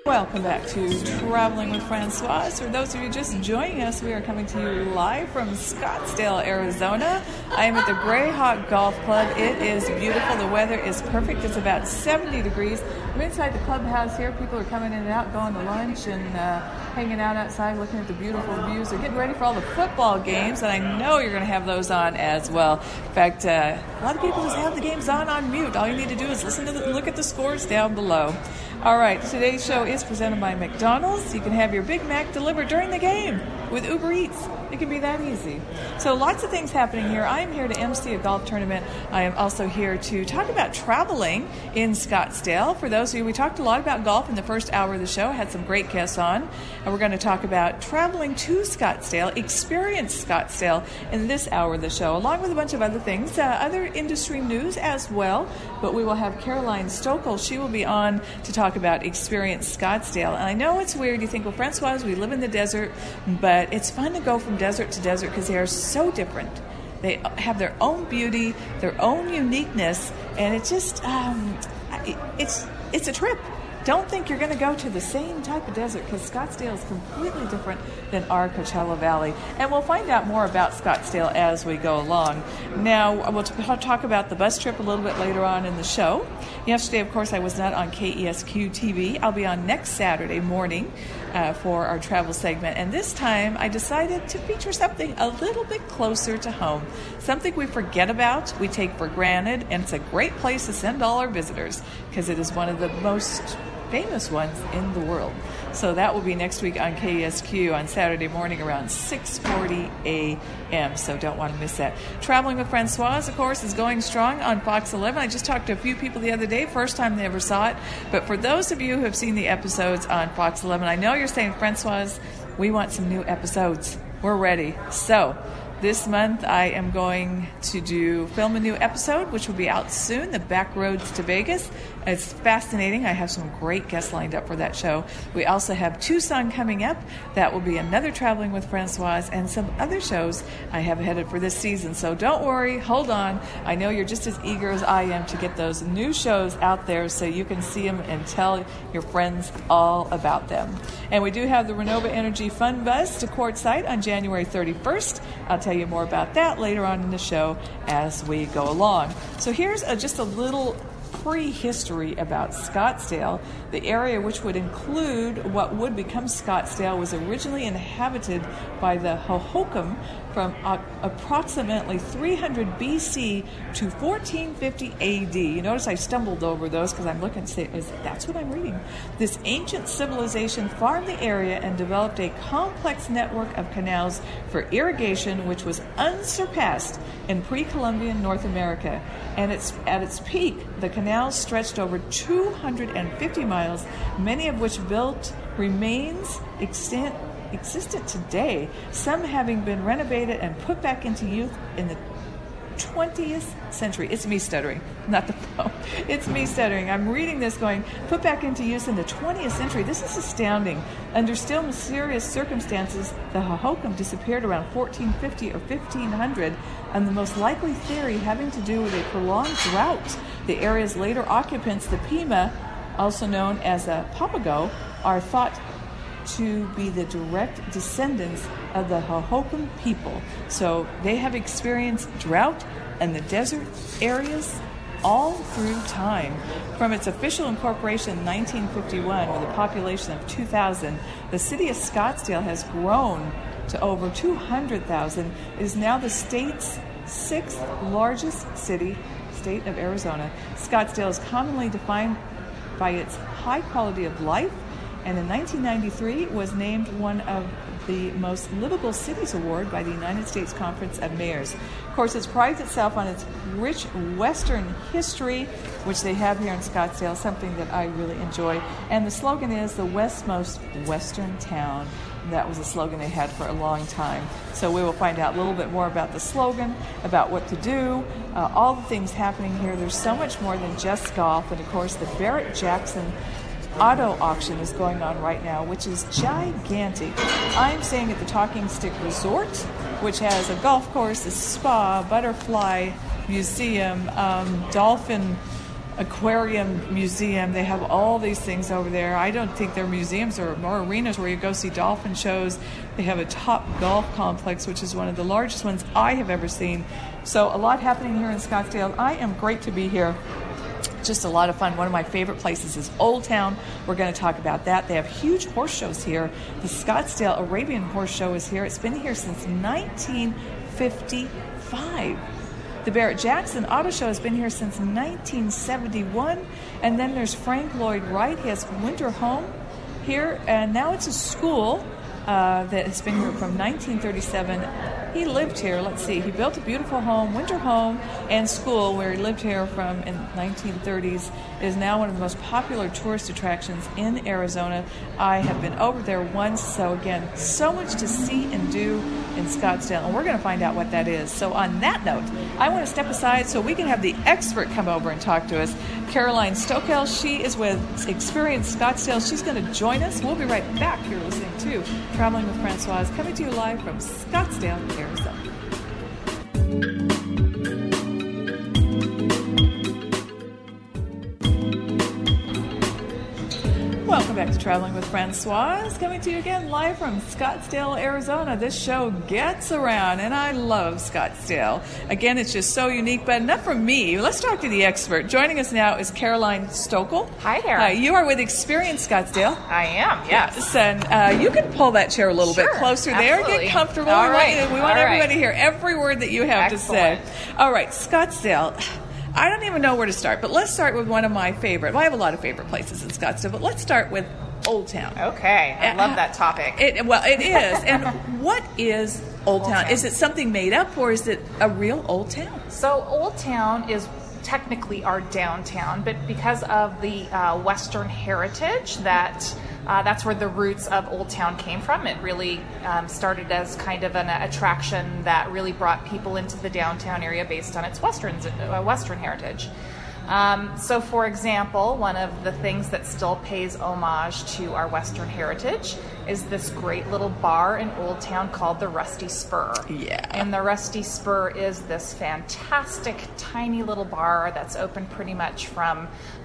Welcome back to Traveling with Francoise. For those of you just joining us, we are coming to you live from Scottsdale, Arizona. I am at the Grayhawk Golf Club. It is beautiful. The weather is perfect. It's about 70 degrees. I'm inside the clubhouse here. People are coming in and out, going to lunch and hanging out outside, looking at the beautiful views. They're getting ready for all the football games, and I know you're going to have those on as well. In fact, a lot of people just have the games on mute. All you need to do is look at the scores down below. All right, today's show is presented by McDonald's. You can have your Big Mac delivered during the game with Uber Eats. It can be that easy. So lots of things happening here. I am here to MC a golf tournament. I am also here to talk about traveling in Scottsdale. For those of you, we talked a lot about golf in the first hour of the show. Had some great guests on. And we're going to talk about traveling to Scottsdale, experience Scottsdale in this hour of the show, along with a bunch of other things, other industry news as well. But we will have Caroline Stokel. She will be on to talk about experience Scottsdale. And I know it's weird. You think, well, Francoise, we live in the desert, but it's fun to go from desert to desert because they are so different. They have their own beauty, their own uniqueness, and it's just it's a trip. Don't think you're going to go to the same type of desert because Scottsdale is completely different than our Coachella Valley. And we'll find out more about Scottsdale as we go along. Now, we'll talk about the bus trip a little bit later on in the show. Yesterday, of course, I was not on KESQ TV. I'll be on next Saturday morning for our travel segment. And this time, I decided to feature something a little bit closer to home. Something we forget about, we take for granted, and it's a great place to send all our visitors because it is one of the most famous ones in the world. So that will be next week on KESQ on Saturday morning around 6:40 a.m. So don't want to miss that. Traveling with Francoise, of course, is going strong on Fox 11. I just talked to a few people the other day, first time they ever saw it. But for those of you who have seen the episodes on Fox 11, I know you're saying, Francoise, we want some new episodes. We're ready. So this month, I am going to film a new episode, which will be out soon, The Back Roads to Vegas. It's fascinating. I have some great guests lined up for that show. We also have Tucson coming up. That will be another Traveling with Francoise and some other shows I have headed for this season. So don't worry. Hold on. I know you're just as eager as I am to get those new shows out there so you can see them and tell your friends all about them. And we do have the Renova Energy Fun Buzz to Quartzsite on January 31st. I'll tell you more about that later on in the show as we go along. So here's just a little prehistory about Scottsdale. The area, which would include what would become Scottsdale, was originally inhabited by the Hohokam from approximately 300 BC to 1450 AD. You notice I stumbled over those because I'm looking to say, that's what I'm reading. This ancient civilization farmed the area and developed a complex network of canals for irrigation, which was unsurpassed in pre-Columbian North America. And at its peak, the canals stretched over 250 miles, many of which built remains existent today, some having been renovated and put back into use in the 20th century. It's me stuttering, not the phone. It's me stuttering. I'm reading this going, put back into use in the 20th century. This is astounding. Under still mysterious circumstances, the Hohokam disappeared around 1450 or 1500, and the most likely theory having to do with a prolonged drought. The area's later occupants, the Pima, also known as a Papago, are thought to be the direct descendants of the Hohokam people. So they have experienced drought and the desert areas all through time. From its official incorporation in 1951 with a population of 2,000, the city of Scottsdale has grown to over 200,000. It is now the state's sixth largest city, state of Arizona. Scottsdale is commonly defined by its high quality of life, and in 1993 was named one of the Most Livable Cities Award by the United States Conference of Mayors. Of course, it prides itself on its rich Western history, which they have here in Scottsdale, something that I really enjoy. And the slogan is the Westmost Western Town. And that was a slogan they had for a long time. So we will find out a little bit more about the slogan, about what to do, all the things happening here. There's so much more than just golf. And of course, the Barrett-Jackson auto auction is going on right now, which is gigantic. I'm staying at the Talking Stick Resort, which has a golf course, a spa, butterfly museum, dolphin aquarium museum. They have all these things over there. I don't think they're museums or more arenas where you go see dolphin shows. They have a top golf complex, which is one of the largest ones I have ever seen. So a lot happening here in Scottsdale. I am great to be here. Just a lot of fun. One of my favorite places is Old Town. We're going to talk about that. They have huge horse shows here. The Scottsdale Arabian Horse Show is here. It's been here since 1955. The Barrett-Jackson Auto Show has been here since 1971. And then there's Frank Lloyd Wright. He has winter home here. And now it's a school that has been here from 1937. He lived here, let's see, he built a beautiful home, winter home, and school where he lived here from in 1930s. It is now one of the most popular tourist attractions in Arizona. I have been over there once, so again, so much to see and do in Scottsdale, and we're going to find out what that is. So on that note, I want to step aside so we can have the expert come over and talk to us. Caroline Stokel, she is with Experience Scottsdale. She's going to join us. We'll be right back. You're listening to Traveling with Francoise, coming to you live from Scottsdale, Arizona. Welcome back to Traveling with Francoise, coming to you again live from Scottsdale, Arizona. This show gets around, and I love Scottsdale. Again, it's just so unique, but enough from me. Let's talk to the expert. Joining us now is Caroline Stokel. Hi there. Hi, you are with Experience Scottsdale. I am, yes. And you can pull that chair a little bit closer there. Absolutely. Get comfortable. All right. We want All everybody right. to hear every word that you have Excellent. to say. All right, Scottsdale. I don't even know where to start, but let's start with one of my favorite. Well, I have a lot of favorite places in Scottsdale, but let's start with Old Town. Okay, I love that topic. It is. And what is Old Town? Is it something made up, or is it a real Old Town? So Old Town is technically our downtown, but because of the Western heritage that's where the roots of Old Town came from. It really started as kind of an attraction that really brought people into the downtown area based on its Western heritage. So, for example, one of the things that still pays homage to our Western heritage is this great little bar in Old Town called the Rusty Spur. Yeah. And the Rusty Spur is this fantastic, tiny little bar that's open pretty much from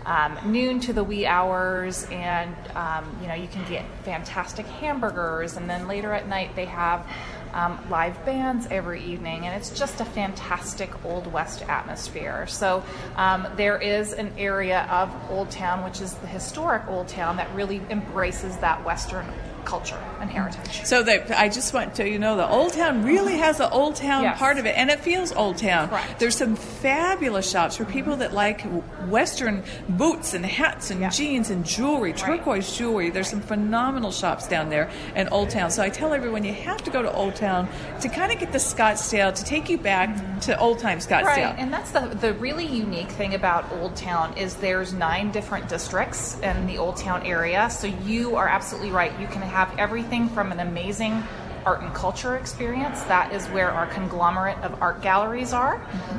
noon to the wee hours, and you can get fantastic hamburgers, and then later at night they have live bands every evening, and it's just a fantastic Old West atmosphere. So there is an area of Old Town, which is the historic Old Town, that really embraces that Western culture and heritage. So I just want to the Old Town really has an Old Town part of it, and it feels Old Town. Correct. There's some fabulous shops for people that like Western boots and hats and jeans and jewelry, turquoise jewelry. There's some phenomenal shops down there in Old Town. So I tell everyone you have to go to Old Town to kind of get the Scottsdale, to take you back to old time Scottsdale. Right, and that's the really unique thing about Old Town is there's 9 different districts in the Old Town area. So you are absolutely right. You can have everything from an amazing art and culture experience. That is where our conglomerate of art galleries are.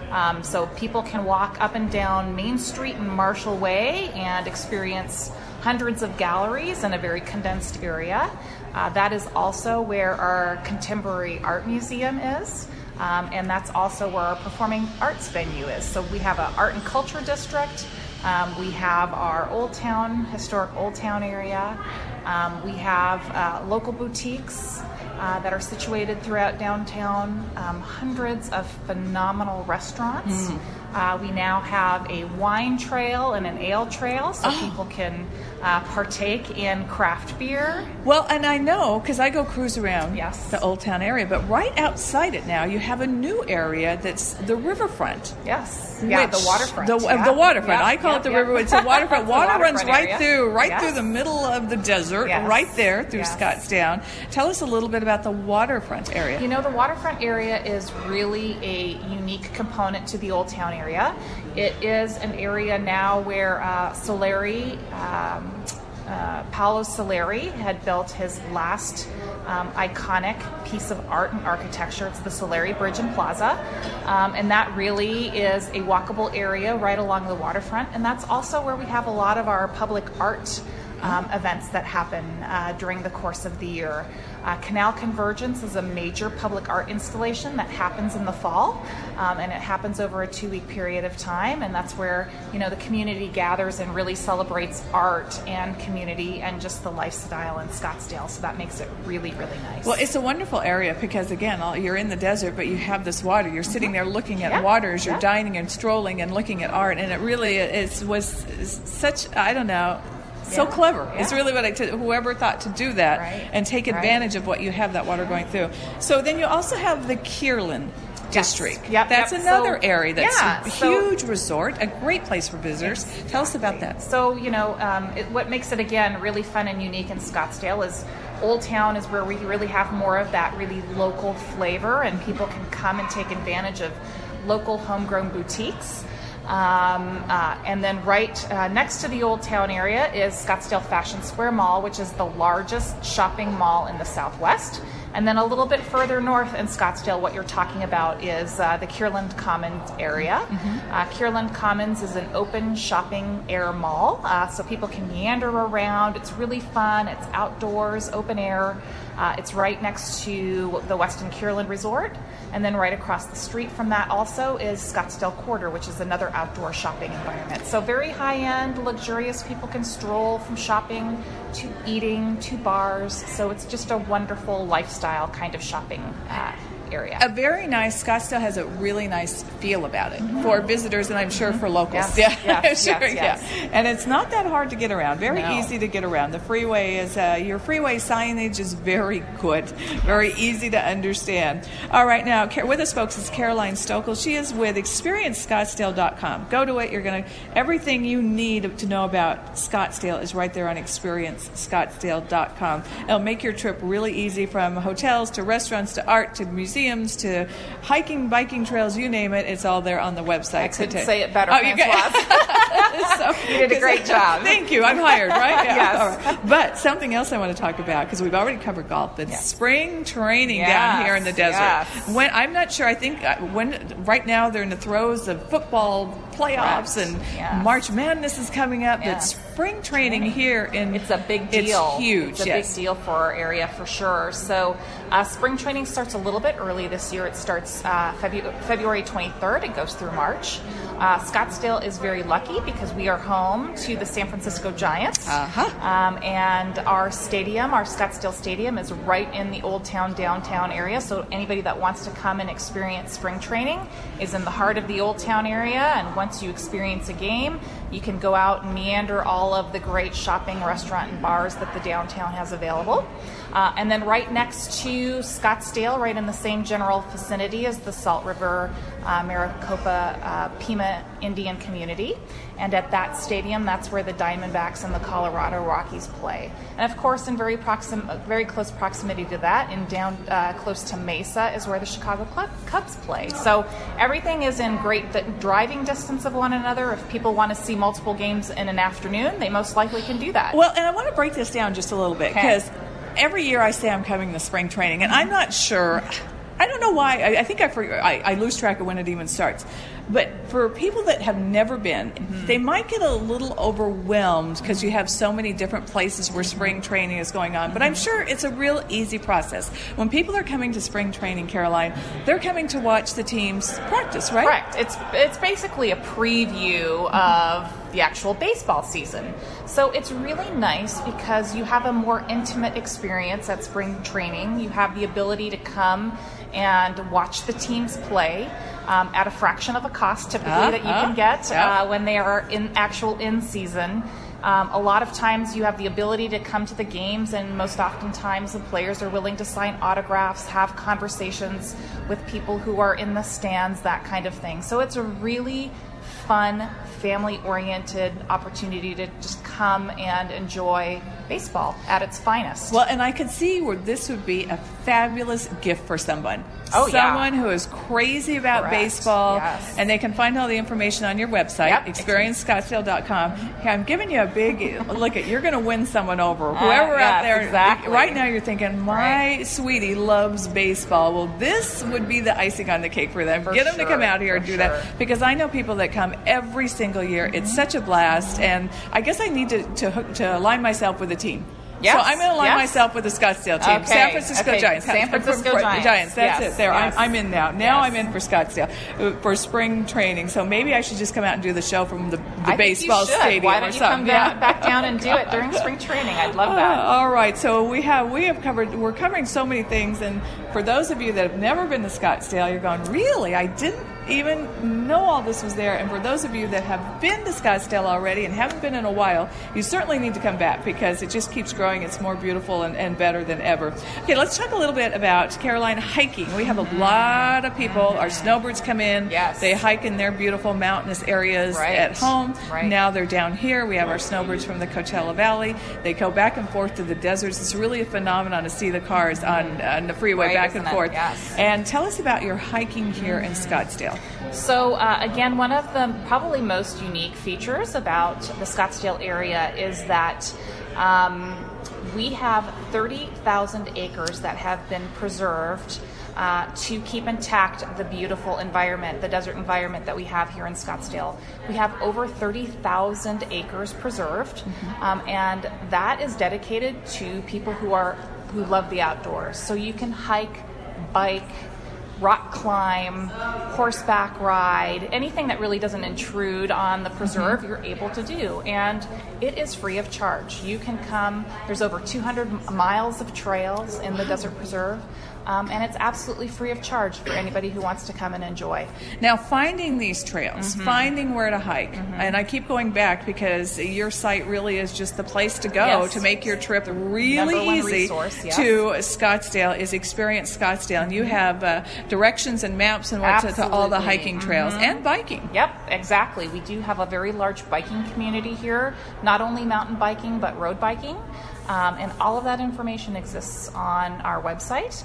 So people can walk up and down Main Street and Marshall Way and experience hundreds of galleries in a very condensed area. That is also where our Contemporary Art Museum is. And that's also where our Performing Arts venue is. So we have an art and culture district. We have our Old Town, historic Old Town area. We have local boutiques that are situated throughout downtown, hundreds of phenomenal restaurants. We now have a wine trail and an ale trail, so people can partake in craft beer. Well, and I know, because I go cruise around the Old Town area, but right outside it now, you have a new area that's the riverfront. Yes. Yeah, the waterfront. The waterfront. I call it the riverfront. It's a waterfront. Water runs right through the middle of the desert, right there through Scottsdale. Tell us a little bit about the waterfront area. The waterfront area is really a unique component to the Old Town area. It is an area now where Paolo Soleri had built his last iconic piece of art and architecture. It's the Soleri Bridge and Plaza, and that really is a walkable area right along the waterfront, and that's also where we have a lot of our public art events that happen during the course of the year. Canal Convergence is a major public art installation that happens in the fall, and it happens over a 2-week period of time, and that's where the community gathers and really celebrates art and community and just the lifestyle in Scottsdale. So that makes it really, really nice. Well, it's a wonderful area because, again, you're in the desert, but you have this water. You're sitting there looking at water as you're dining and strolling and looking at art, and it really was such, I don't know, so clever. It's really what whoever thought to do that and take advantage of what you have that water going through. So then you also have the Kierland District. That's another area that's a huge resort, a great place for visitors. Tell us about that. So, what makes it, again, really fun and unique in Scottsdale is Old Town is where we really have more of that really local flavor, and people can come and take advantage of local homegrown boutiques. And then right next to the Old Town area is Scottsdale Fashion Square Mall, which is the largest shopping mall in the Southwest. And then a little bit further north in Scottsdale, what you're talking about is the Kierland Commons area. Kierland Commons is an open shopping air mall, so people can meander around. It's really fun. It's outdoors, open air. It's right next to the Westin Kierland Resort. And then right across the street from that also is Scottsdale Quarter, which is another outdoor shopping environment. So very high-end, luxurious. People can stroll from shopping to eating to bars. So it's just a wonderful lifestyle kind of shopping area. A very nice, Scottsdale has a really nice feel about it for visitors and I'm sure for locals. Yes. And it's not that hard to get around. Very easy to get around. The freeway is, your freeway signage is very good, very easy to understand. All right, now with us, folks, is Caroline Stokel. She is with ExperienceScottsdale.com. Go to it. Everything you need to know about Scottsdale is right there on ExperienceScottsdale.com. It'll make your trip really easy, from hotels to restaurants to art to museums to hiking, biking trails, you name it. It's all there on the website. I couldn't say it better, Francoise. You did a great job. Thank you. I'm hired, right? Yes. All right. But something else I want to talk about, because we've already covered golf, but spring training down here in the desert. When I'm not sure. I think right now they're in the throes of football playoffs and March Madness is coming up. But spring training here it's a big deal. It's huge. It's a big deal for our area for sure. So spring training starts a little bit early this year. It starts February 23rd. It goes through March. Scottsdale is very lucky because we are home to the San Francisco Giants. And our stadium, our Scottsdale Stadium, is right in the Old Town downtown area. So anybody that wants to come and experience spring training is in the heart of the Old Town area. And once you experience a game, you can go out and meander all of the great shopping, restaurant, and bars that the downtown has available. And then right next to Scottsdale, right in the same general vicinity, is the Salt River Maricopa Pima Indian community. And at that stadium, that's where the Diamondbacks and the Colorado Rockies play. And of course, in very close proximity to that, close to Mesa, is where the Chicago Cubs play. So everything is in great driving distance of one another. If people want to see multiple games in an afternoon, they most likely can do that. Well, and I want to break this down just a little bit, because every year I say I'm coming to spring training, and I'm not sure. I don't know why. I think I lose track of when it even starts. But for people that have never been, they might get a little overwhelmed because you have so many different places where spring training is going on. But I'm sure it's a real easy process. When people are coming to spring training, Caroline, they're coming to watch the teams practice, right? Correct. It's basically a preview of the actual baseball season. So it's really nice because you have a more intimate experience at spring training. You have the ability to come and watch the teams play at a fraction of a cost typically that you can get when they are in season. A lot of times you have the ability to come to the games, and most oftentimes the players are willing to sign autographs, have conversations with people who are in the stands, that kind of thing. So it's a really fun, family-oriented opportunity to just come and enjoy baseball at its finest. Well, and I could see where this would be a fabulous gift for someone. Someone who is crazy about baseball, and they can find all the information on your website, ExperienceScottsdale.com. Hey, I'm giving you a big look at. You're going to win someone over. Whoever out there, right now you're thinking, my sweetie loves baseball. Well, this would be the icing on the cake for them. Get them to come out here and do that, because I know people that come every single year. It's such a blast, and I guess I need to align myself with a team. Yes. So I'm going to align myself with the Scottsdale team. Okay. San Francisco Giants. San Francisco Giants. That's yes. it. There. Yes. I'm in now. Now I'm in for Scottsdale for spring training. So maybe I should just come out and do the show from the baseball stadium. Why don't or you something. come back down and do it during spring training? I'd love that. All right. So we're covering so many things, and for those of you that have never been to Scottsdale, you're going, really? I didn't even know all this was there. And for those of you that have been to Scottsdale already and haven't been in a while, you certainly need to come back because it just keeps growing. It's more beautiful and better than ever. Okay, let's talk a little bit about Caroline hiking. We have a lot of people. Our snowbirds come in. Yes. They hike in their beautiful mountainous areas at home. Right. Now they're down here. We have our snowbirds from the Coachella Valley. They go back and forth to the deserts. It's really a phenomenon to see the cars on the freeway back and forth. Yes. And tell us about your hiking here in Scottsdale. So again, one of the probably most unique features about the Scottsdale area is that we have 30,000 acres that have been preserved to keep intact the beautiful environment, the desert environment that we have here in Scottsdale. We have over 30,000 acres preserved, and that is dedicated to people who love the outdoors. So you can hike, bike, rock climb, horseback ride, anything that really doesn't intrude on the preserve, you're able to do. And it is free of charge. You can come, there's over 200 miles of trails in the Desert Preserve. And it's absolutely free of charge for anybody who wants to come and enjoy. Now, finding these trails, finding where to hike, and I keep going back because your site really is just the place to go to make your trip really easy to Scottsdale is Experience Scottsdale. And you have directions and maps and what to all the hiking trails and biking. Yep, exactly. We do have a very large biking community here, not only mountain biking, but road biking. And all of that information exists on our website,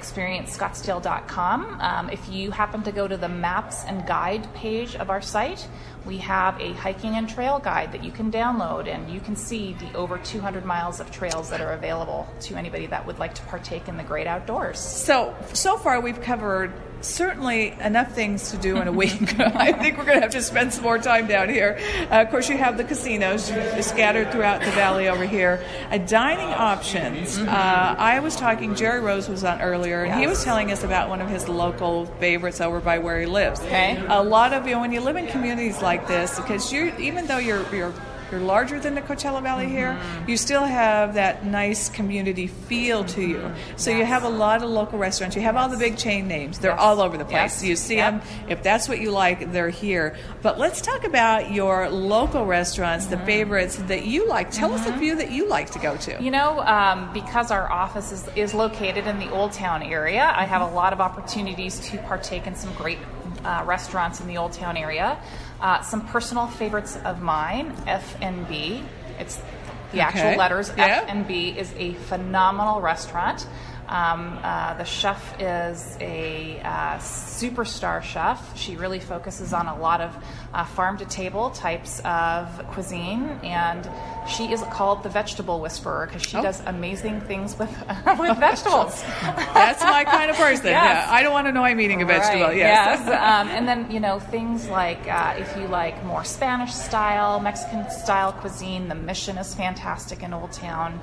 experiencescottsdale.com. If you happen to go to the maps and guide page of our site, we have a hiking and trail guide that you can download, and you can see the over 200 miles of trails that are available to anybody that would like to partake in the great outdoors. So far we've covered certainly enough things to do in a week. I think we're going to have to spend some more time down here. Of course, you have the casinos scattered throughout the valley over here. Dining options. I was talking, Jerry Rose was on earlier, and he was telling us about one of his local favorites over by where he lives. Okay. A lot of when you live in communities like this, because even though you're larger than the Coachella Valley here, you still have that nice community feel to you. So you have a lot of local restaurants. You have all the big chain names. They're all over the place. You see them. If that's what you like, they're here. But let's talk about your local restaurants, the favorites that you like. Tell us a few that you like to go to. You know, because our office is located in the Old Town area, I have a lot of opportunities to partake in some great restaurants in the Old Town area. Some personal favorites of mine, F&B. It's the actual letters. F&B is a phenomenal restaurant. The chef is a superstar chef. She really focuses on a lot of farm-to-table types of cuisine, and she is called the Vegetable Whisperer because she does amazing things with vegetables. That's my kind of person. Yeah, I don't want to know I'm eating a vegetable. Yes. And then, things like if you like more Spanish-style, Mexican-style cuisine, the Mission is fantastic in Old Town.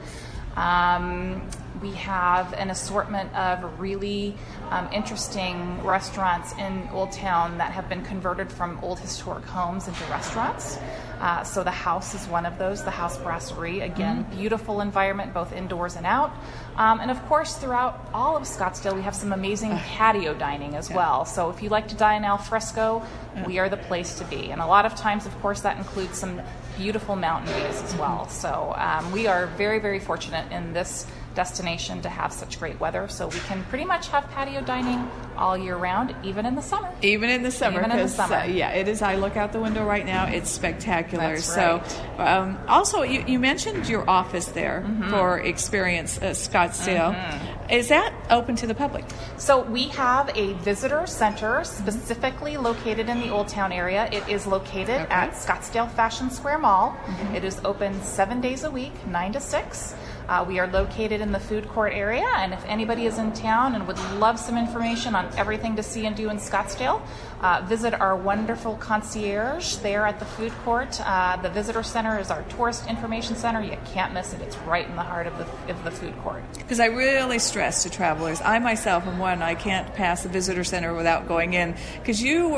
We have an assortment of really interesting restaurants in Old Town that have been converted from old historic homes into restaurants. So the House is one of those, the House Brasserie. Again, beautiful environment, both indoors and out. And of course, throughout all of Scottsdale, we have some amazing patio dining as well. So if you like to dine al fresco, we are the place to be. And a lot of times, of course, that includes some beautiful mountain views as well. So we are very, very fortunate in this destination to have such great weather, so we can pretty much have patio dining all year round, even in the summer. Even in the summer. It is. I look out the window right now. It's spectacular. That's right. So, also, you mentioned your office there for Experience Scottsdale. Is that open to the public? So we have a visitor center specifically located in the Old Town area. It is located at Scottsdale Fashion Square Mall. It is open 7 days a week, 9 to 6. We are located in the food court area, and if anybody is in town and would love some information on everything to see and do in Scottsdale, visit our wonderful concierge there at the food court. The visitor center is our tourist information center. You can't miss it. It's right in the heart of the food court. Because I really stress to travelers, I myself am one, I can't pass the visitor center without going in, because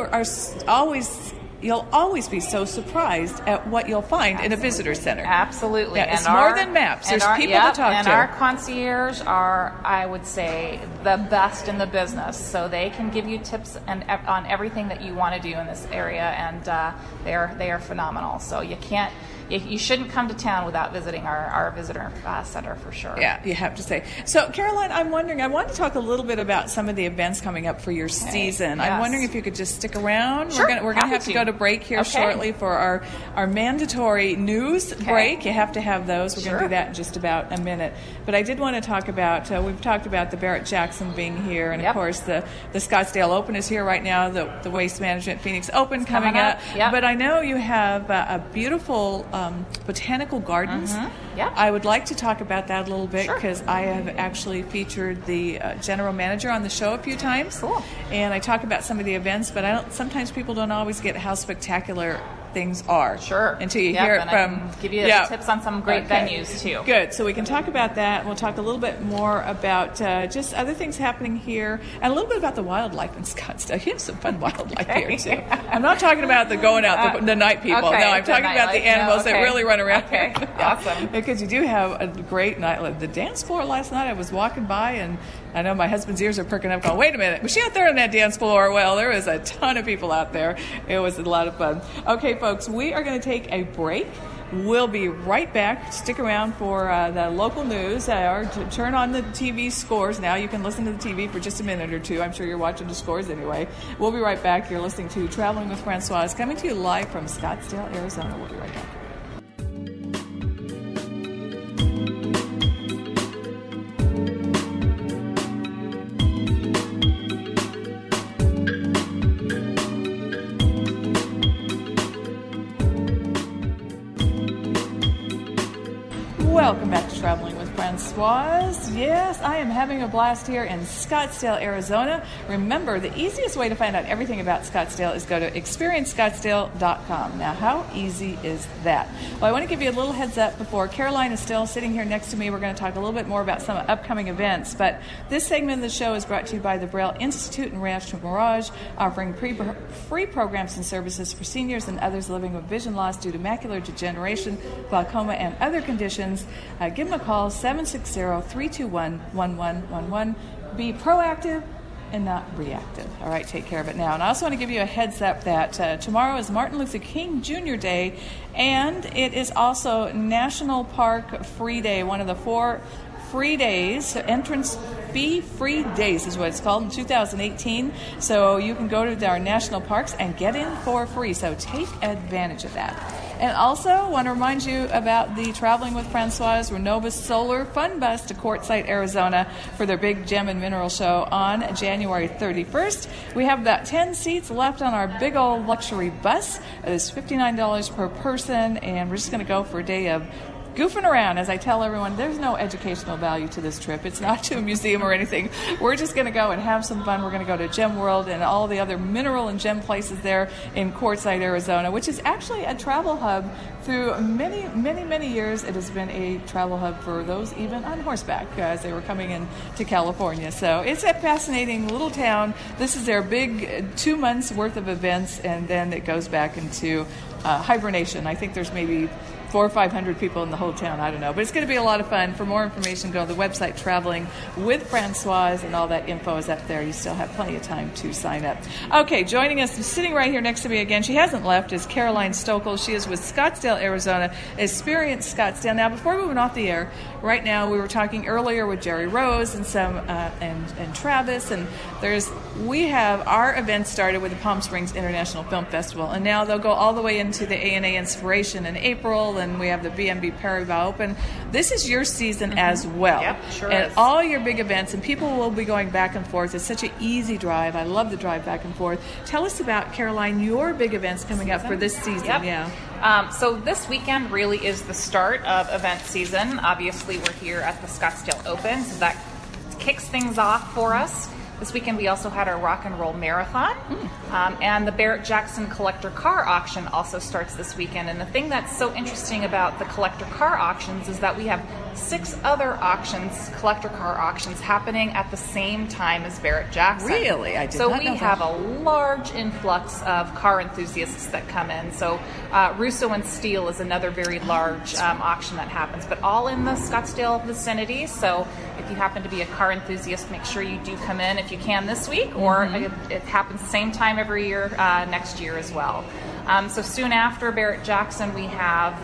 you'll always be so surprised at what you'll find in a visitor center. Absolutely. Yeah, it's more than maps. There's people to talk to. And our concierge are, I would say, the best in the business. So they can give you tips on everything that you want to do in this area, and they are phenomenal. So you shouldn't come to town without visiting our visitor center for sure. Yeah, you have to say. So, Caroline, I'm wondering, I want to talk a little bit about some of the events coming up for your season. Yes. I'm wondering if you could just stick around. Sure. We're going to have to go to break here shortly for our mandatory news break. You have to have those. We're going to do that in just about a minute. But I did want to talk about, we've talked about the Barrett-Jackson being here, and of course the Scottsdale Open is here right now, the Waste Management Phoenix Open coming up. Yep. But I know you have a beautiful botanical gardens. Mm-hmm. Yep. I would like to talk about that a little bit, because Sure. I have actually featured the general manager on the show a few times. Cool. And I talk about some of the events, but sometimes people don't always get how spectacular things are. Sure. Until you hear it and from... I can give you tips on some great venues, too. Good. So we can talk about that. We'll talk a little bit more about just other things happening here, and a little bit about the wildlife in Scottsdale. You have some fun wildlife here, too. I'm not talking about the going out, the night people. Okay, no, I'm talking about the animals that really run around. Okay, Yeah. awesome. Because you do have a great night. The dance floor last night, I was walking by, and I know my husband's ears are perking up going, wait a minute, was she out there on that dance floor? Well, there was a ton of people out there. It was a lot of fun. Okay, folks, we are going to take a break. We'll be right back. Stick around for the local news, or to turn on the TV scores. Now you can listen to the TV for just a minute or two. I'm sure you're watching the scores anyway. We'll be right back. You're listening to Traveling with Francoise, coming to you live from Scottsdale, Arizona. We'll be right back. Welcome back to Traveling with Francoise. Yes, I am having a blast here in Scottsdale, Arizona. Remember, the easiest way to find out everything about Scottsdale is go to experiencescottsdale.com. Now, how easy is that? Well, I want to give you a little heads up before. Caroline is still sitting here next to me. We're going to talk a little bit more about some upcoming events, but this segment of the show is brought to you by the Braille Institute in Rancho Mirage, offering free programs and services for seniors and others living with vision loss due to macular degeneration, glaucoma, and other conditions. Give them a call, 760-321-1111. Be proactive and not reactive. All right, take care of it now. And I also want to give you a heads up that tomorrow is Martin Luther King Jr. Day, and it is also National Park Free Day, one of the 4 free days, entrance fee-free days is what it's called in 2018. So you can go to our national parks and get in for free. So take advantage of that. And also want to remind you about the Traveling with Francoise Renova Solar Fun Bus to Quartzsite, Arizona for their big gem and mineral show on January 31st. We have about 10 seats left on our big old luxury bus. It is $59 per person, and we're just going to go for a day of goofing around. As I tell everyone, there's no educational value to this trip. It's not to a museum or anything. We're just going to go and have some fun. We're going to go to Gem World and all the other mineral and gem places there in Quartzsite, Arizona, which is actually a travel hub. Through many, many, many years, it has been a travel hub for those even on horseback as they were coming in to California. So it's a fascinating little town. This is their big 2 months worth of events, and then it goes back into hibernation. I think there's maybe 400 or 500 people in the whole town. I don't know. But it's going to be a lot of fun. For more information, go to the website Traveling with Francoise, and all that info is up there. You still have plenty of time to sign up. Okay, joining us, sitting right here next to me again, she hasn't left, is Caroline Stokel. She is with Scottsdale, Arizona, Experience Scottsdale. Now, before we went off the air, right now we were talking earlier with Jerry Rose and some and Travis, and we have our event started with the Palm Springs International Film Festival, and now they'll go all the way into the ANA Inspiration in April, and we have the B&B Paribas Open. This is your season as well. Yep, sure and is. all your big events, and people will be going back and forth. It's such an easy drive. I love the drive back and forth. Tell us about, Caroline, your big events coming up for this season. Yep. Yeah. So this weekend really is the start of event season. Obviously, we're here at the Scottsdale Open, so that kicks things off for us. This weekend we also had our rock and roll marathon, and the Barrett-Jackson collector car auction also starts this weekend. And the thing that's so interesting about the collector car auctions is that we have 6 other auctions, collector car auctions, happening at the same time as Barrett-Jackson. Really? I did So not we know have that. a large influx of car enthusiasts that come in. So Russo and Steel is another very large auction that happens, but all in the Scottsdale vicinity. So if you happen to be a car enthusiast, make sure you do come in if you can this week, or it happens the same time every year next year as well. So soon after Barrett-Jackson, we have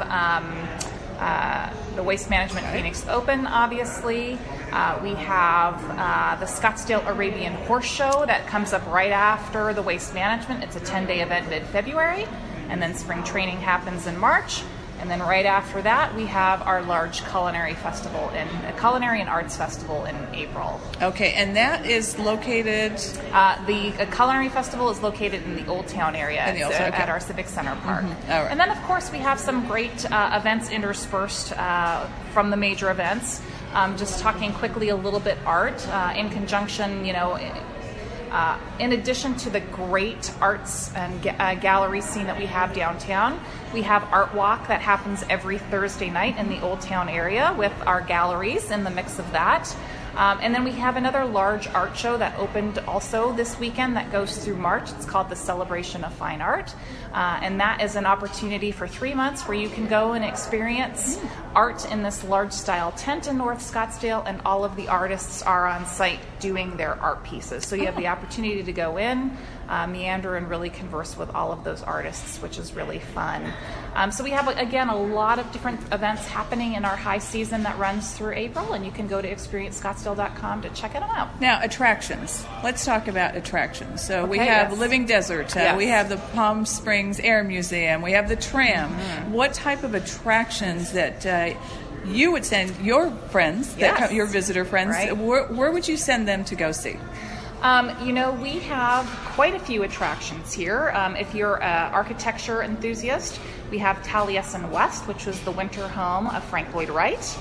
the Waste Management Phoenix Open, obviously. We have the Scottsdale Arabian Horse Show that comes up right after the Waste Management. It's a 10-day event mid-February, and then spring training happens in March. And then right after that, we have our large culinary and arts festival in April. Okay, and that is located... The culinary festival is located in the Old Town area at our Civic Center Park. All right. And then, of course, we have some great events interspersed from the major events. Just talking quickly a little bit art in conjunction, in addition to the great arts and gallery scene that we have downtown, we have Art Walk that happens every Thursday night in the Old Town area with our galleries in the mix of that. And then we have another large art show that opened also this weekend that goes through March. It's called the Celebration of Fine Art. And that is an opportunity for 3 months where you can go and experience art in this large style tent in North Scottsdale, and all of the artists are on site doing their art pieces. So you have the opportunity to go in, meander, and really converse with all of those artists, which is really fun. So we have, again, a lot of different events happening in our high season that runs through April, and you can go to experiencescottsdale.com to check it out. Now, attractions. Let's talk about attractions. So we Okay, have yes. Living Desert. Yes. We have the Palm Springs Air Museum. We have the tram. What type of attractions that you would send your friends, Yes. your visitor friends, Right. where would you send them to go see? We have quite a few attractions here. If you're an architecture enthusiast, we have Taliesin West, which was the winter home of Frank Lloyd Wright.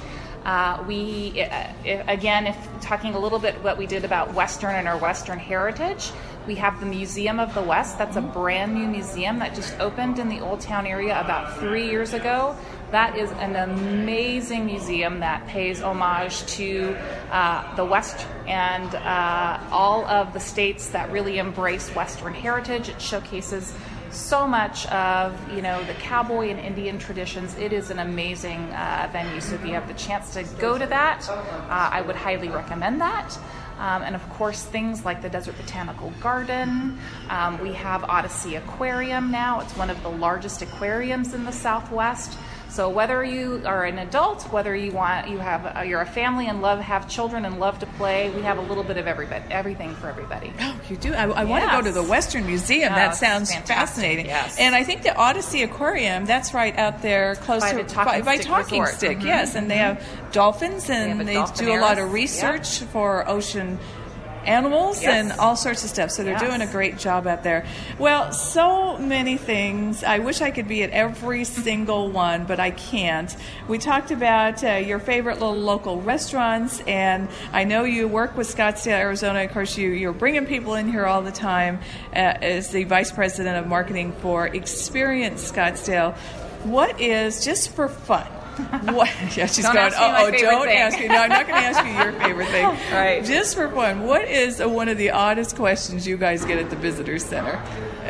If talking a little bit what we did about Western and our Western heritage, we have the Museum of the West. That's a brand new museum that just opened in the Old Town area about 3 years ago. That is an amazing museum that pays homage to the West and all of the states that really embrace Western heritage. It showcases so much of the cowboy and Indian traditions. It is an amazing venue. So if you have the chance to go to that, I would highly recommend that. And of course, things like the Desert Botanical Garden. We have Odyssey Aquarium now. It's one of the largest aquariums in the Southwest. So whether you are an adult, whether you're a family and have children and love to play, we have a little bit of everything for everybody. Oh, you do? I want to go to the Western Museum. That sounds fascinating. Yes. And I think the Odyssey Aquarium, that's right out there close by to Talking Stick Stick. Resort. Yes, and they have dolphins, and they do a lot of research for ocean animals and all sorts of stuff. So they're doing a great job out there. Well, so many things. I wish I could be at every single one, but I can't. We talked about your favorite little local restaurants, and I know you work with Scottsdale, Arizona. Of course, you're bringing people in here all the time as the Vice President of Marketing for Experience Scottsdale. What is, just for fun, what? Yeah, she's Don't going, don't thing. ask me. No, I'm not going to ask you your favorite thing. Right. Just for fun, what is one of the oddest questions you guys get at the Visitor Center?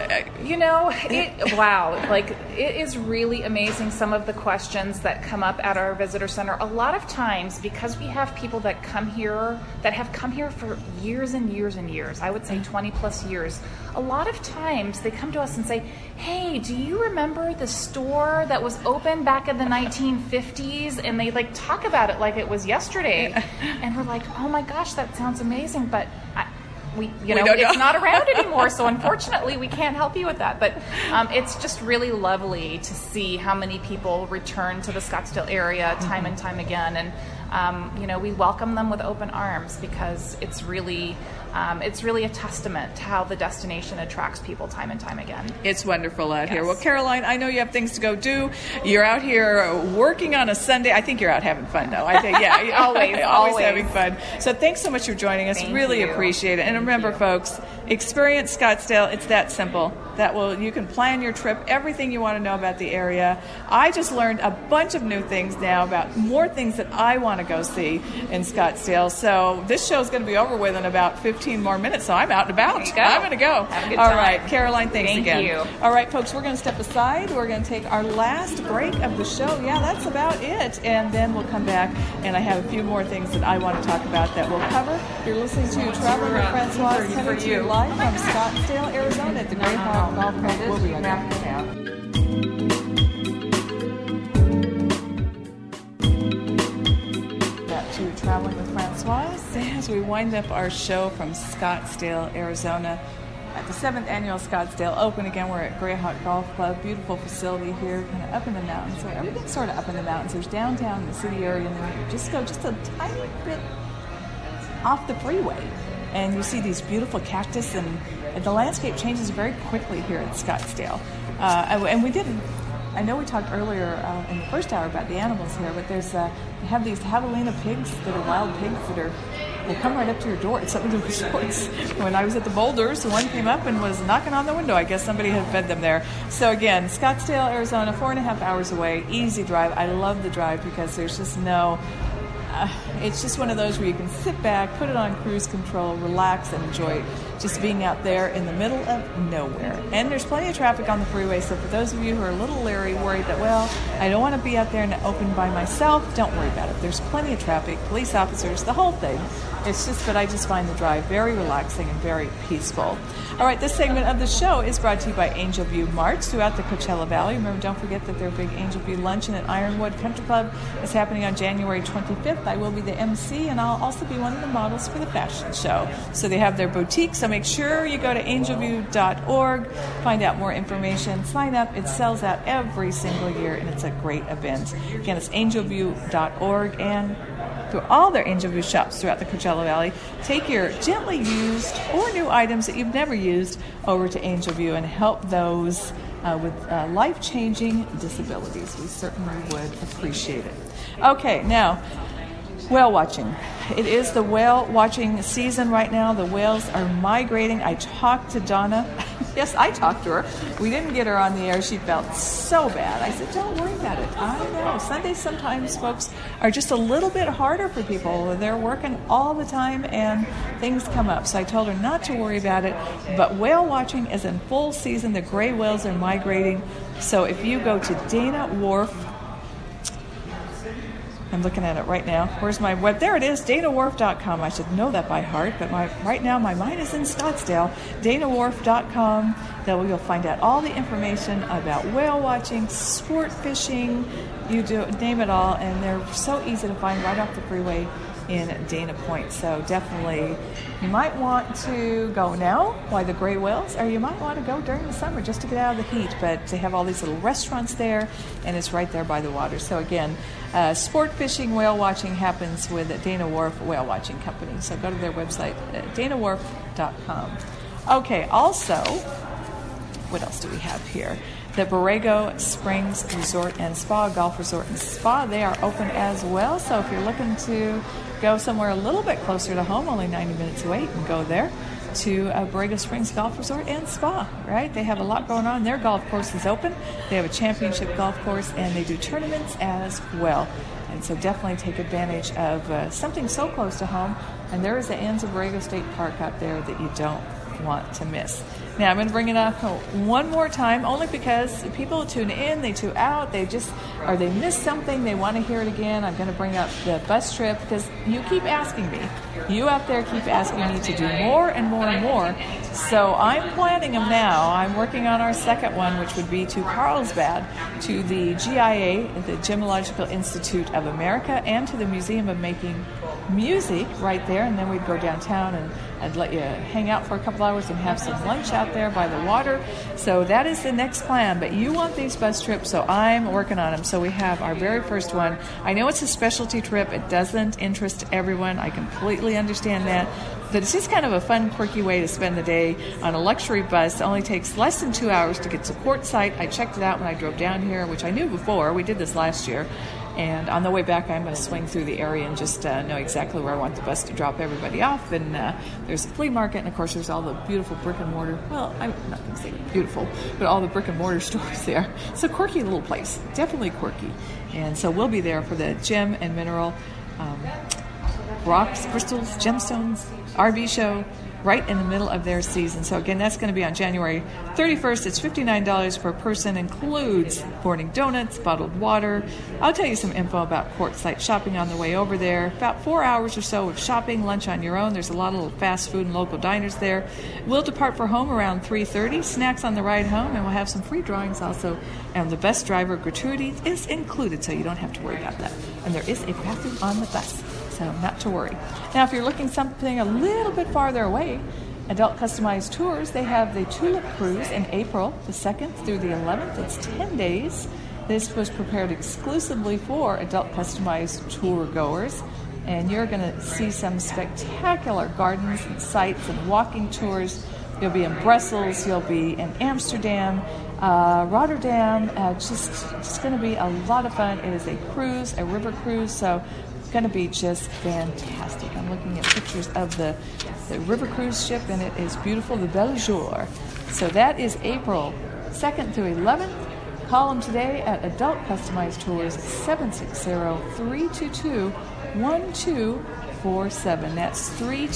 It is really amazing, some of the questions that come up at our Visitor Center. A lot of times, because we have people that have come here for years and years and years, I would say 20 plus years, a lot of times they come to us and say, hey, do you remember the store that was open back in the 1950s? And they talk about it like it was yesterday. And we're like, oh my gosh, that sounds amazing, but it's not around anymore, so unfortunately we can't help you with that. But it's just really lovely to see how many people return to the Scottsdale area time and time again, and we welcome them with open arms because it's really a testament to how the destination attracts people time and time again. It's wonderful out here. Well, Caroline, I know you have things to go do. You're out here working on a Sunday. I think you're out having fun, though. I think, yeah, always having fun. So thanks so much for joining us. Really appreciate it. And remember, folks, experience Scottsdale. It's that simple. You can plan your trip, everything you want to know about the area. I just learned a bunch of new things now about more things that I want to go see in Scottsdale. So this show is going to be over with in about 15 more minutes, so I'm out and about. I'm going to go. Have a good time. All right, Caroline, thanks again. Thank you. All right, folks, we're going to step aside. We're going to take our last break of the show. Yeah, that's about it. And then we'll come back, and I have a few more things that I want to talk about that we'll cover. You're listening to Traveling with Francoise, coming to you live from Scottsdale, Arizona at the Gray Hawk Golf Club. We'll be right back. To Traveling with Francoise as we wind up our show from Scottsdale, Arizona at the 7th Annual Scottsdale Open. Again, we're at Gray Hawk Golf Club. Beautiful facility here, kind of up in the mountains. So everything's sort of up in the mountains. There's downtown in the city area, and then you just go just a tiny bit off the freeway, and you see these beautiful cactus, and the landscape changes very quickly here at Scottsdale. And we didn't. I know we talked earlier in the first hour about the animals here, but we have these javelina pigs that are wild pigs will come right up to your door at Southern Resorts. When I was at the Boulders, one came up and was knocking on the window. I guess somebody had fed them there. So again, Scottsdale, Arizona, 4.5 hours away, easy drive. I love the drive because there's just it's just one of those where you can sit back, put it on cruise control, relax, and enjoy just being out there in the middle of nowhere. And there's plenty of traffic on the freeway, so for those of you who are a little worried that, I don't want to be out there in the open by myself, don't worry about it. There's plenty of traffic, police officers, the whole thing. It's just that I just find the drive very relaxing and very peaceful. All right, this segment of the show is brought to you by Angel View March throughout the Coachella Valley. Remember, don't forget that their big Angel View Luncheon at Ironwood Country Club is happening on January 25th. I will be the MC, and I'll also be one of the models for the fashion show. So they have their boutique, so make sure you go to angelview.org, find out more information, sign up. It sells out every single year, and it's a great event. Again, it's angelview.org, and through all their Angel View shops throughout the Coachella Valley, take your gently used or new items that you've never used over to Angel View and help those with life-changing disabilities. We certainly would appreciate it. Okay, now, whale watching. It is the whale watching season right now. The whales are migrating. I talked to Donna. Yes, I talked to her. We didn't get her on the air. She felt so bad. I said, don't worry about it. I know. Sundays sometimes, folks, are just a little bit harder for people. They're working all the time and things come up. So I told her not to worry about it. But whale watching is in full season. The gray whales are migrating. So if you go to Dana Wharf, I'm looking at it right now. Where's my web? There it is, danawharf.com. I should know that by heart, but right now my mind is in Scottsdale. danawharf.com. There you'll find out all the information about whale watching, sport fishing, name it all, and they're so easy to find right off the freeway in Dana Point. So definitely you might want to go now while the gray whales, or you might want to go during the summer just to get out of the heat. But they have all these little restaurants there, and it's right there by the water. So again, sport fishing, whale watching happens with Dana Wharf Whale Watching Company. So go to their website, danawharf.com. Okay, also, what else do we have here? The Borrego Springs Resort and Spa, Golf Resort and Spa, they are open as well. So if you're looking to go somewhere a little bit closer to home, only 90 minutes away, you can go there to Borrego Springs Golf Resort and Spa, right? They have a lot going on. Their golf course is open. They have a championship golf course, and they do tournaments as well. And so definitely take advantage of something so close to home. And there is the Anza Borrego State Park out there that you don't want to miss. Now, I'm going to bring it up one more time, only because people tune in, they tune out, they miss something, they want to hear it again. I'm going to bring up the bus trip because you keep asking me. You out there keep asking me to do more and more and more. So I'm planning them now. I'm working on our second one, which would be to Carlsbad, to the GIA, the Gemological Institute of America, and to the Museum of Making Music right there. And then we'd go downtown and I'd let you hang out for a couple hours and have some lunch out there by the water. So that is the next plan. But you want these bus trips, so I'm working on them. So we have our very first one. I know it's a specialty trip. It doesn't interest everyone. I completely understand that. But it's just kind of a fun, quirky way to spend the day on a luxury bus. It only takes less than 2 hours to get to Quartzsite. I checked it out when I drove down here, which I knew before. We did this last year. And on the way back, I'm going to swing through the area and just know exactly where I want the bus to drop everybody off. And there's a flea market, and of course, there's all the beautiful brick and mortar. Well, I'm not going to say beautiful, but all the brick and mortar stores there. It's a quirky little place, definitely quirky. And so we'll be there for the gem and mineral rocks, crystals, gemstones, RV show, right in the middle of their season. So again, that's going to be on January 31st. It's $59 per person, includes morning donuts, bottled water. I'll tell you some info about Quartzsite shopping on the way over there. About 4 hours or so of shopping, lunch on your own. There's a lot of little fast food and local diners there. We'll depart for home around 3:30, snacks on the ride home, and we'll have some free drawings also. And the bus driver gratuity is included, so you don't have to worry about that. And there is a bathroom on the bus, so not to worry. Now, if you're looking something a little bit farther away, Adult Customized Tours, they have the Tulip Cruise in April the 2nd through the 11th. It's 10 days. This was prepared exclusively for Adult Customized Tour goers, and you're going to see some spectacular gardens and sites and walking tours. You'll be in Brussels, you'll be in Amsterdam, Rotterdam. Just going to be a lot of fun. It is a cruise, a river cruise, so going to be just fantastic. I'm looking at pictures of the river cruise ship, and it is beautiful, the Belle Jour. So that is April 2nd through 11th. Call them today at Adult Customized Tours, 760-322-1247. That's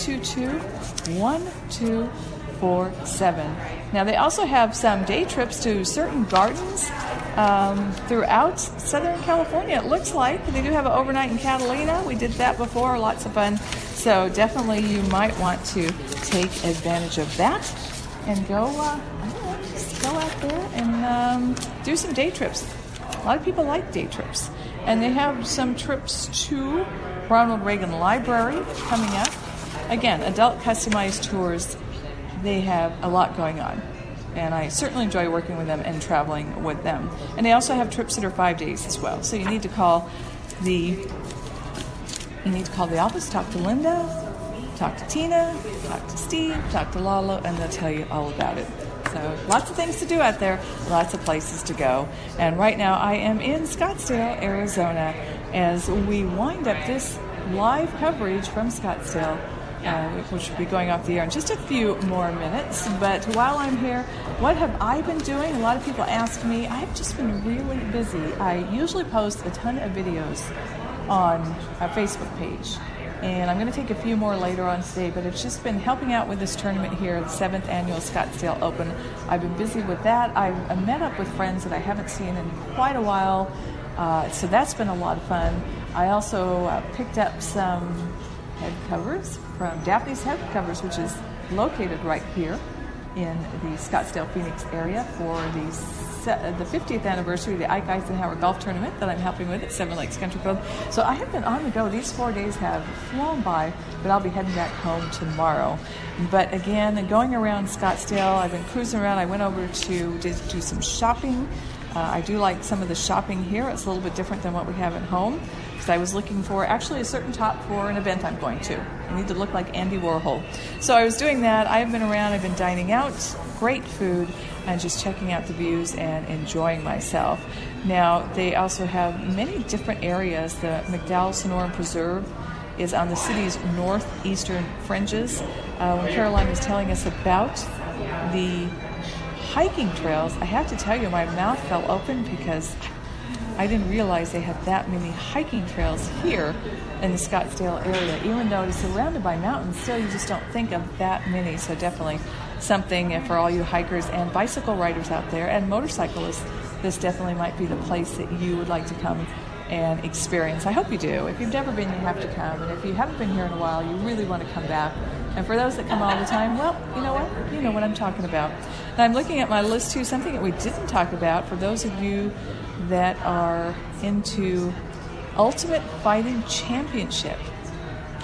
322-1247. Now, they also have some day trips to certain gardens throughout Southern California, it looks like. They do have an overnight in Catalina. We did that before, lots of fun. So definitely you might want to take advantage of that and go, just go out there and do some day trips. A lot of people like day trips. And they have some trips to Ronald Reagan Library coming up. Again, Adult Customized Tours, they have a lot going on. And I certainly enjoy working with them and traveling with them. And they also have trips that are 5 days as well. So you need to call the office, talk to Linda, talk to Tina, talk to Steve, talk to Lalo, and they'll tell you all about it. So lots of things to do out there, lots of places to go. And right now I am in Scottsdale, Arizona, as we wind up this live coverage from Scottsdale, which will be going off the air in just a few more minutes. But while I'm here, what have I been doing? A lot of people ask me. I've just been really busy. I usually post a ton of videos on our Facebook page, and I'm going to take a few more later on today, but it's just been helping out with this tournament here, the 7th Annual Scottsdale Open. I've been busy with that. I met up with friends that I haven't seen in quite a while, so that's been a lot of fun. I also picked up some head covers from Daphne's Head Covers, which is located right here in the Scottsdale, Phoenix area for the 50th anniversary of the Ike Eisenhower Golf Tournament that I'm helping with at Seven Lakes Country Club. So I have been on the go. These 4 days have flown by, but I'll be heading back home tomorrow. But again, going around Scottsdale, I've been cruising around. I went over to do some shopping. I do like some of the shopping here. It's a little bit different than what we have at home. I was looking for actually a certain top for an event I'm going to. I need to look like Andy Warhol. So I was doing that. I've been around. I've been dining out, great food, and just checking out the views and enjoying myself. Now, they also have many different areas. The McDowell Sonoran Preserve is on the city's northeastern fringes. When Caroline was telling us about the hiking trails, I have to tell you, my mouth fell open because I didn't realize they had that many hiking trails here in the Scottsdale area. Even though it's surrounded by mountains, still you just don't think of that many. So definitely something for all you hikers and bicycle riders out there and motorcyclists. This definitely might be the place that you would like to come and experience. I hope you do. If you've never been, you have to come. And if you haven't been here in a while, you really want to come back. And for those that come all the time, well, you know what? You know what I'm talking about. Now, I'm looking at my list, too, something that we didn't talk about for those of you that are into Ultimate Fighting Championship.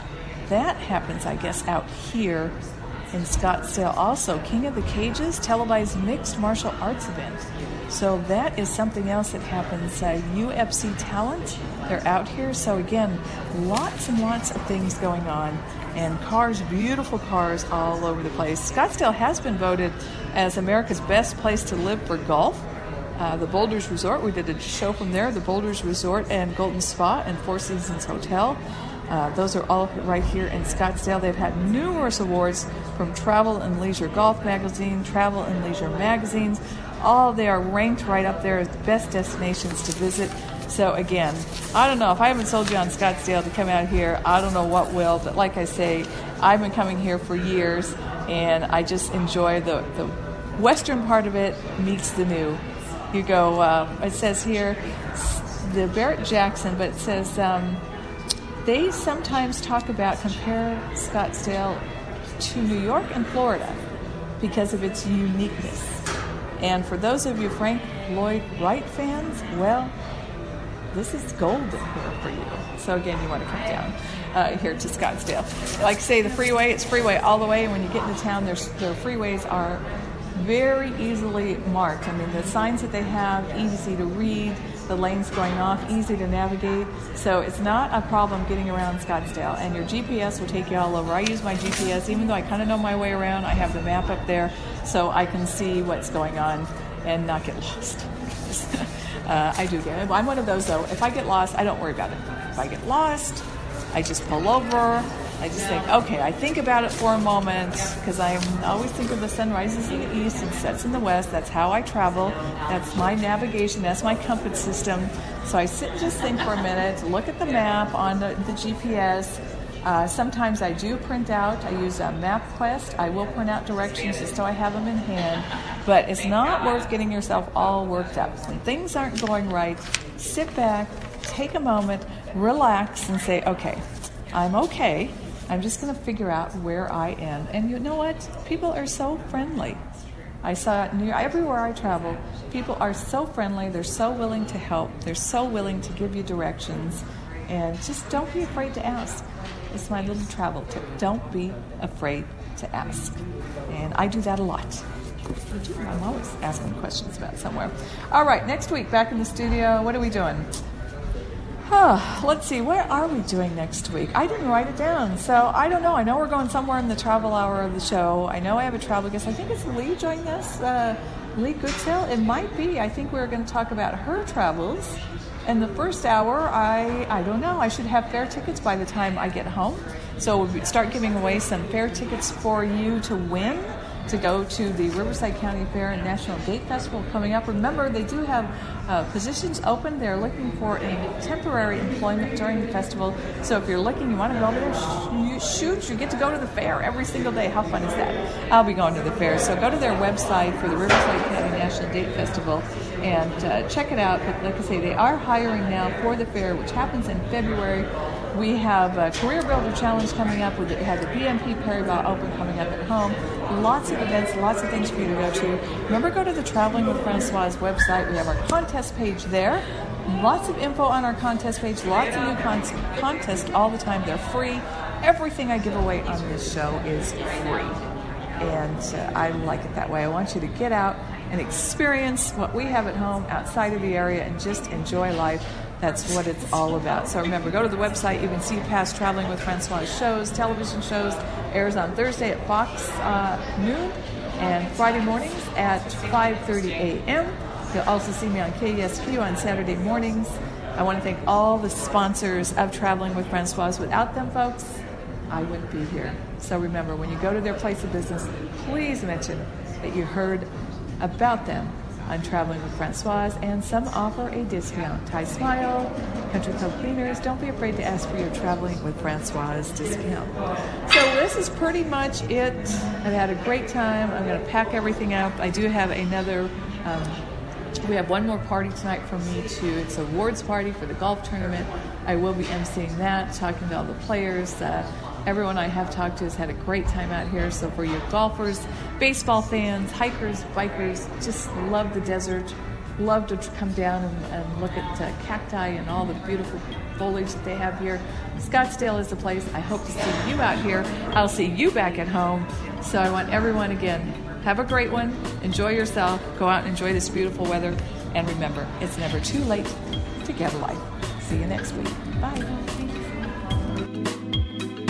that happens, I guess, out here in Scottsdale also. King of the Cages, televised mixed martial arts event. So that is something else that happens. UFC talent, they're out here. So again, lots and lots of things going on. And cars, beautiful cars all over the place. Scottsdale has been voted as America's best place to live for golf. The Boulders Resort, we did a show from there. The Boulders Resort and Golden Spa and Four Seasons Hotel. Those are all right here in Scottsdale. They've had numerous awards from Travel and Leisure Golf Magazine, Travel and Leisure magazines. All they are ranked right up there as the best destinations to visit. So again, I don't know. If I haven't sold you on Scottsdale to come out here, I don't know what will. But like I say, I've been coming here for years, and I just enjoy the western part of it meets the new. You go, it says here, the Barrett Jackson, but it says they sometimes compare Scottsdale to New York and Florida because of its uniqueness. And for those of you Frank Lloyd Wright fans, well, this is golden here for you. So again, you want to come down here to Scottsdale. Like I say, the freeway, it's freeway all the way, and when you get into town, their freeways are very easily marked. I mean, the signs that they have, easy to read, the lanes going off, easy to navigate. So it's not a problem getting around Scottsdale. And your GPS will take you all over. I use my GPS, even though I kind of know my way around. I have the map up there so I can see what's going on and not get lost. I do get it. I'm one of those, though. If I get lost, I don't worry about it. If I get lost, I just pull over. I just think, okay, I think about it for a moment because I always think of the sun rises in the east and sets in the west. That's how I travel. That's my navigation. That's my compass system. So I sit and just think for a minute, look at the map on the GPS. Sometimes I do print out. I use MapQuest. I will print out directions just so I have them in hand. But it's not worth getting yourself all worked up. When things aren't going right, sit back, take a moment, relax, and say, okay, I'm okay. I'm just going to figure out where I am. And you know what? People are so friendly. I saw it everywhere I travel. People are so friendly. They're so willing to help. They're so willing to give you directions. And just don't be afraid to ask. It's my little travel tip. Don't be afraid to ask. And I do that a lot. I'm always asking questions about somewhere. All right, next week, back in the studio. What are we doing? Let's see, what are we doing next week? I didn't write it down, so I don't know. I know we're going somewhere in the travel hour of the show. I know I have a travel guest. I think it's Lee joining us, Lee Goodtail. It might be. I think we're going to talk about her travels. In the first hour, I don't know. I should have fare tickets by the time I get home. So we'll start giving away some fare tickets for you to win, to go to the Riverside County Fair and National Date Festival coming up. Remember, they do have positions open. They're looking for a temporary employment during the festival. So if you're looking, you want to go over there, shoot, you get to go to the fair every single day. How fun is that? I'll be going to the fair. So go to their website for the Riverside County National Date Festival and check it out. But like I say, they are hiring now for the fair, which happens in February. We have a Career Builder Challenge coming up. We have the BNP Paribas Open coming up at home. Lots of events, lots of things for you to go to. Remember, go to the Traveling with Francoise website. We have our contest page there. Lots of info on our contest page. Lots of new contests all the time. They're free. Everything I give away on this show is free. And I like it that way. I want you to get out and experience what we have at home outside of the area and just enjoy life. That's what it's all about. So remember, go to the website. You can see past Traveling with Francoise shows, television shows. Airs on Thursday at Fox noon and Friday mornings at 5:30 a.m. You'll also see me on KESQ on Saturday mornings. I want to thank all the sponsors of Traveling with Francoise. Without them, folks, I wouldn't be here. So remember, when you go to their place of business, please mention that you heard about them on Traveling with Francoise, and some offer a discount. Thai Smile, Country Club Cleaners. Don't be afraid to ask for your Traveling with Francoise discount. So this is pretty much it. I've had a great time. I'm going to pack everything up. I do have another, we have one more party tonight from me too. It's an awards party for the golf tournament. I will be emceeing that, talking to all the players. Everyone I have talked to has had a great time out here. So for you golfers, baseball fans, hikers, bikers, just love the desert, love to come down and look at cacti and all the beautiful foliage that they have here. Scottsdale is the place. I hope to see you out here. I'll see you back at home. So I want everyone, again, have a great one. Enjoy yourself. Go out and enjoy this beautiful weather. And remember, it's never too late to get a life. See you next week. Bye.